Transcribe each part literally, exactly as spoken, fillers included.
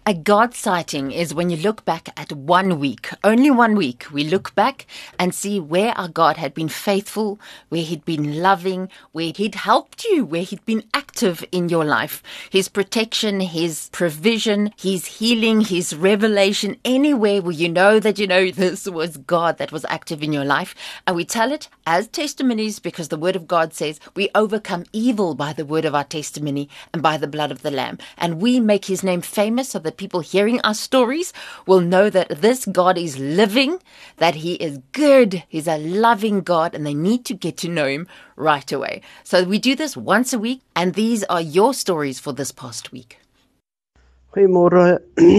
A God sighting is when you look back at one week, only one week. We look back and see where our God had been faithful, where He'd been loving, where He'd helped you, where He'd been active in your life. His protection, His provision, His healing, His revelation, anywhere where you know that you know this was God that was active in your life. And we tell it as testimonies because the Word of God says we overcome evil by the word of our testimony and by the blood of the Lamb. And we make His name famous so that people hearing our stories will know that this God is living, that He is good, He's a loving God, and they need to get to know Him right away. So we do this once a week, and these are your stories for this past week. Goeiemôre,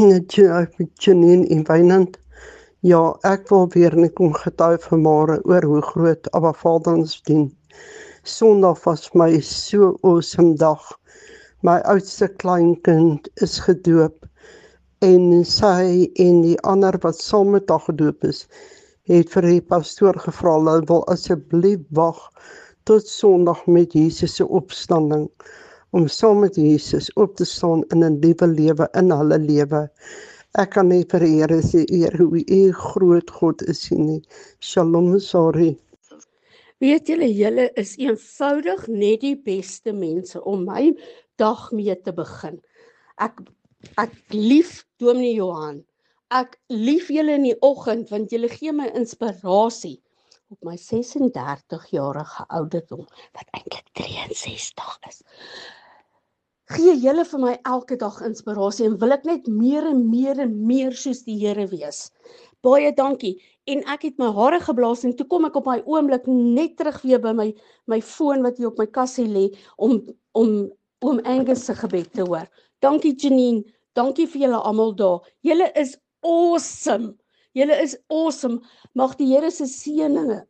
Janine en Wynand. Ja, ek wil weer net kom getuig vanmôre oor hoe groot Abba Vader ons dien. Sondag was my so awesome dag. My oudste kleinkind is gedoop en sy en die ander wat saam met haar gedoop is, het vir die pastoor gevra, hulle wil asseblief wag tot Sondag met Jesus se opstanding, om saam met Jesus op te staan in 'n nuwe lewe in hulle lewe. Ek kan nie vir die Here sê eer hoe U groot God is nie. Shalom, sorry. Weet julle, julle is eenvoudig net die beste mense om my dag mee te begin. Ek ek lief Dominee Johan. Ek lief julle in die oggend want julle gee my inspirasie op my ses en dertig jarige ouderdom wat eintlik ses en sestig is. Gee julle vir my elke dag inspirasie en wil ek net meer en meer en meer soos die Here wees. Baie dankie. En ek het my hare geblaas en toe kom ek op my oomblik net terug weer by my my foon wat hier op my kassie lê om om oom Angus se gebed te hoor. Dankie Janine, dankie vir julle almal daar. Julle is awesome. Julle is awesome. Mag die Here se seëninge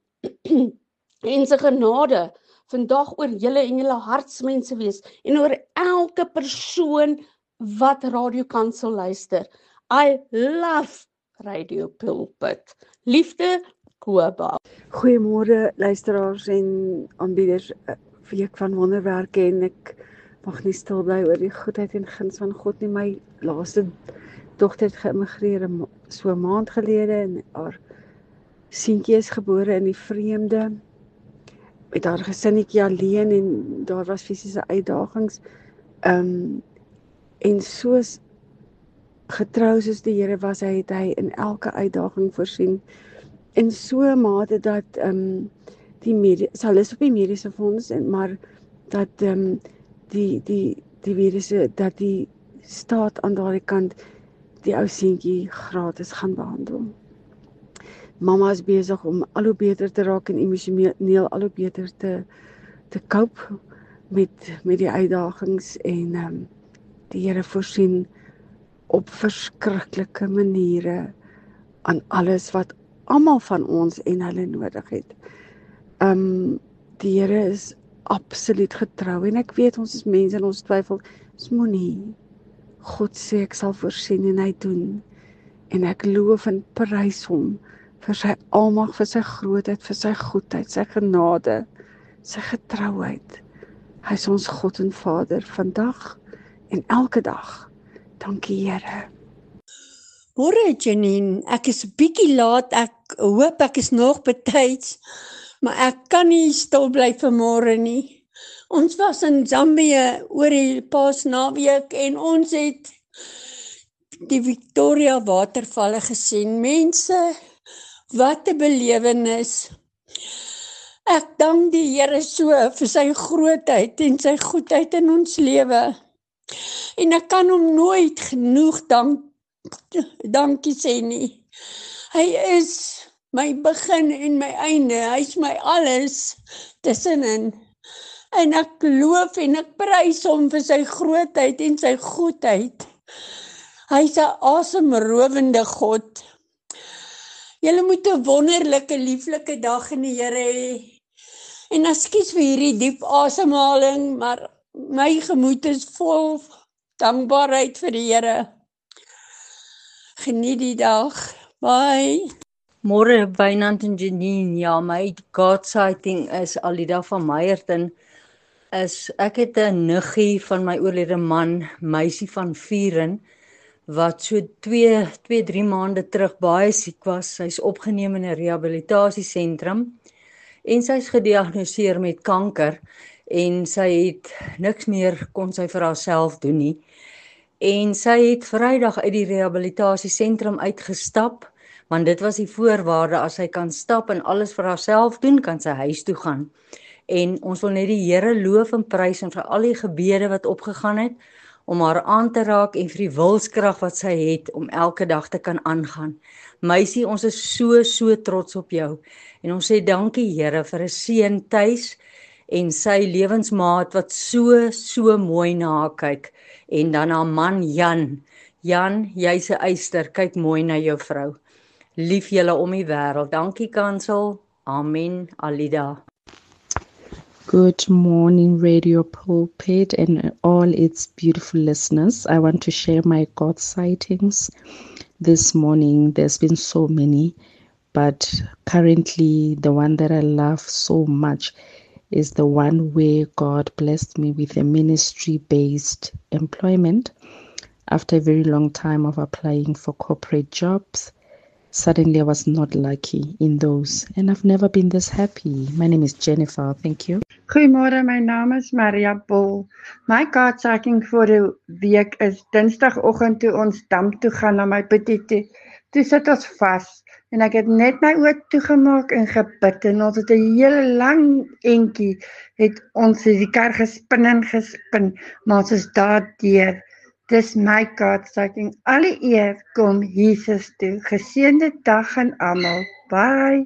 en sy genade vandag oor julle en julle hartsmense wees en oor elke persoon wat Radio Kansel luister. I love Radio Pulpit. Liefde, Koba. Goeiemôre luisteraars en aanbieders. Week van wonderwerke en ek mag nie stil bly oor die goedheid en guns van God nie. My laaste dogter het geïmmigreer so 'n maand gelede en haar seentjie is gebore in die vreemde. Met haar gesinnetjie alleen en daar was fisiese uitdagings. Ehm um, en soos getrou soos die Here was, hy het hy in elke uitdaging voorsien. In so 'n mate dat ehm um, die medie, sal is op die mediese fonds en maar dat ehm um, die die die virusse dat die staat aan daardie kant die ou seentjie gratis gaan behandel. Mamma is besig om al hoe beter te raak en emosioneel al hoe beter te te cope met met die uitdagings en ehm um, die Here voorsien op verskriklike maniere aan alles wat almal van ons en hulle nodig het. Ehm um, die Here is absoluut getrou en ek weet ons is mense en ons twyfel, ons moenie. God sê ek sal voorsien en hy doen. En ek loof en prys hom vir sy almag, vir sy grootheid, vir sy goedheid, sy genade, sy getrouheid. Hy is ons God en Vader vandag en elke dag. Dankie Here. Môre Janine, ek is bietjie laat, ek hoop ek is nog betyds, maar ek kan nie stil bly vanmôre nie. Ons was in Zambië oor die Paasnaweek en ons het die Victoria watervalle gesien. Mense, wat 'n belewenis. Ek dank die Here so vir sy grootheid en sy goedheid in ons lewe. En ek kan hom nooit genoeg dank, dankie sê nie. Hy is my begin en my einde, hy is my alles tussenin. En ek loof en ek prys hom vir sy grootheid en sy goedheid. Hy is 'n asemrowende God. Julle moet 'n wonderlike, lieflike dag in die Here hê. En ekskuus vir hierdie diep asemhaling, maar my gemoed is vol dankbaarheid vir die Here. Geniet die dag. Bye. Môre Wynand en Janine, ja, my God sighting is Alida van Meyerton. Is ek het 'n niggie van my oorlede man, meisie van vier, wat so twee, twee, drie maande terug baie siek was. Sy's opgeneem in 'n rehabilitasiesentrum en sy's gediagnoseer met kanker en sy het niks meer kon sy vir haarself doen nie. En sy het Vrydag uit die rehabilitasiesentrum uitgestap, want dit was die voorwaarde, as sy kan stap en alles vir haarself doen, kan sy huis toe gaan. En ons wil net die Here loof en prys en vir al die gebede wat opgegaan het, om haar aan te raak en vir die wilskrag wat sy het, om elke dag te kan aangaan. Meisie, ons is so, so trots op jou. En ons sê dankie Here vir 'n seun Tuis en sy lewensmaat wat so, so mooi na haar kyk. En dan haar man Jan. Jan, jy's 'n eyster, kyk mooi na jou vrou. Lief julle om die wêreld. Dankie Kansel. Amen. Alida. Good morning, Radio Pulpit, and all its beautiful listeners. I want to share my God sightings this morning. There's been so many, but currently the one that I love so much is the one where God blessed me with a ministry-based employment. After a very long time of applying for corporate jobs, suddenly I was not lucky in those, and I've never been this happy. My name is Jennifer. Thank you. Goeiemôre, my naam is Maria Bull. My God sighting vir die week is Dinsdagoggend toe ons dam toe gaan na my boetie toe. Toe sit ons vas en ek het net my oë toegemaak en gebid en ons het 'n hele lang entjie het ons die kar gespin en gespin, maar ons is daar deur. Dis my God sighting. Alle eer kom Jesus toe. Geseënde dag aan almal. Bye.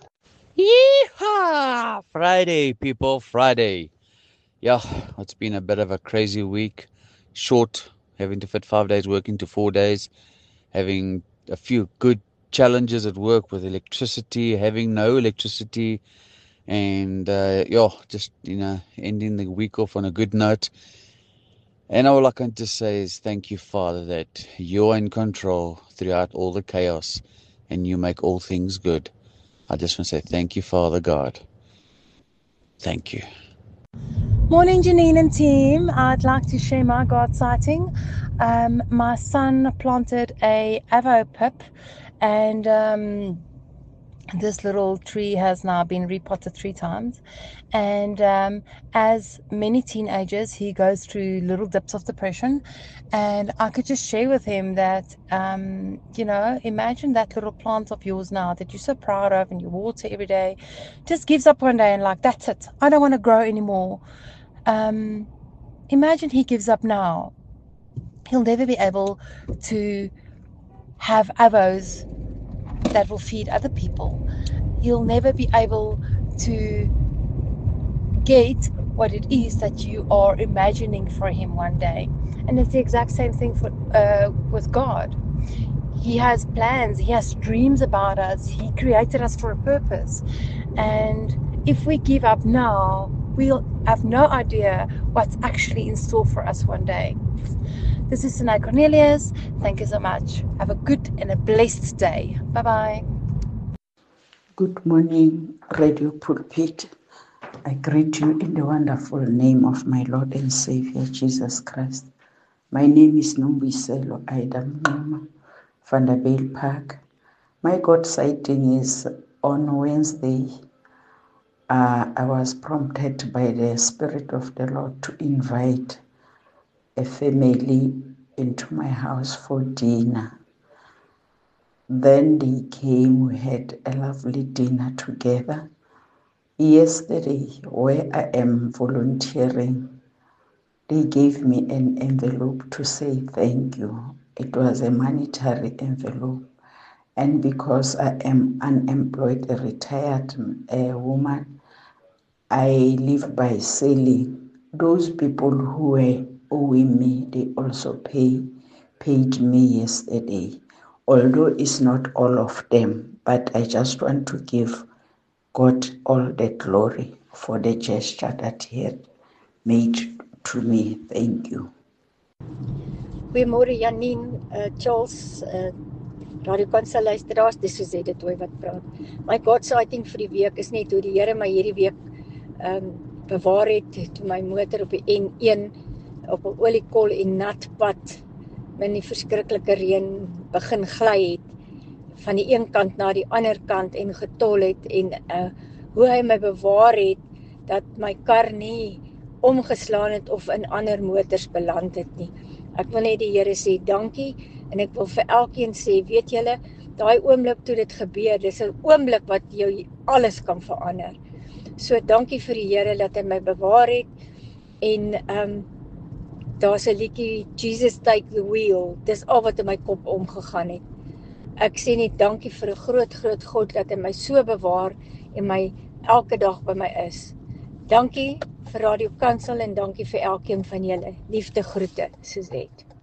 Yeehaw! Friday, people, Friday. Yeah, it's been a bit of a crazy week. Short, having to fit five days work into four days, having a few good challenges at work with electricity, having no electricity, and uh, yeah, just, you know, ending the week off on a good note. And all I can just say is thank you, Father, that you're in control throughout all the chaos and you make all things good. I just want to say thank you, Father God. Thank you. Morning, Janine and team. I'd like to share my God sighting. Um, my son planted a avo pip, and um, this little tree has now been repotted three times. And um, as many teenagers, he goes through little dips of depression. And I could just share with him that, um, you know, imagine that little plant of yours now that you're so proud of and you water every day, just gives up one day and like, that's it. I don't want to grow anymore. Um, imagine he gives up now. He'll never be able to have avos that will feed other people. He'll never be able to get what it is that you are imagining for him one day. And it's the exact same thing for uh, with God. He has plans, he has dreams about us, he created us for a purpose. And if we give up now, we'll have no idea what's actually in store for us one day. This is Sinai Cornelius. Thank you so much. Have a good and a blessed day. Bye-bye. Good morning, Radio Pulpit. I greet you in the wonderful name of my Lord and Savior, Jesus Christ. My name is Nombiselo Aida Mnuma, Vanderbilt Park. My God sighting is on Wednesday. Uh, I was prompted by the Spirit of the Lord to invite a family into my house for dinner. Then they came, we had a lovely dinner together. Yesterday, where I am volunteering, they gave me an envelope to say thank you. It was a monetary envelope. And because I am unemployed, a retired uh, woman, I live by selling. Those people who were owing me, they also pay, paid me yesterday. Although it's not all of them, but I just want to give God all the glory for the gesture that He had made to me. Thank you. Goeiemôre Janine, uh, Charles, uh, Radio Kansel luisteraars, dis Suzette Toy wat praat. My God sighting vir die week is net hoe die Here my hierdie week um, bewaar het toe my motor op die N een op 'n oliekol en nat pad in die verskriklike reën begin gly het, van die een kant na die ander kant en getol het, en uh, hoe hy my bewaar het, dat my kar nie omgeslaan het of in ander motors beland het nie. Ek wil net die Here sê dankie, en ek wil vir elkeen sê, weet julle, daai oomblik toe dit gebeur, dis 'n oomblik wat jou alles kan verander. So dankie vir die Here dat hy my bewaar het, en um, daar's 'n liedjie, Jesus Take the Wheel, dis al wat in my kop omgegaan het. Ek sê net dankie vir 'n groot, groot God dat hy my so bewaar en my elke dag by my is. Dankie vir Radio Kansel en dankie vir elkeen van julle. Liefde groete, Suzette.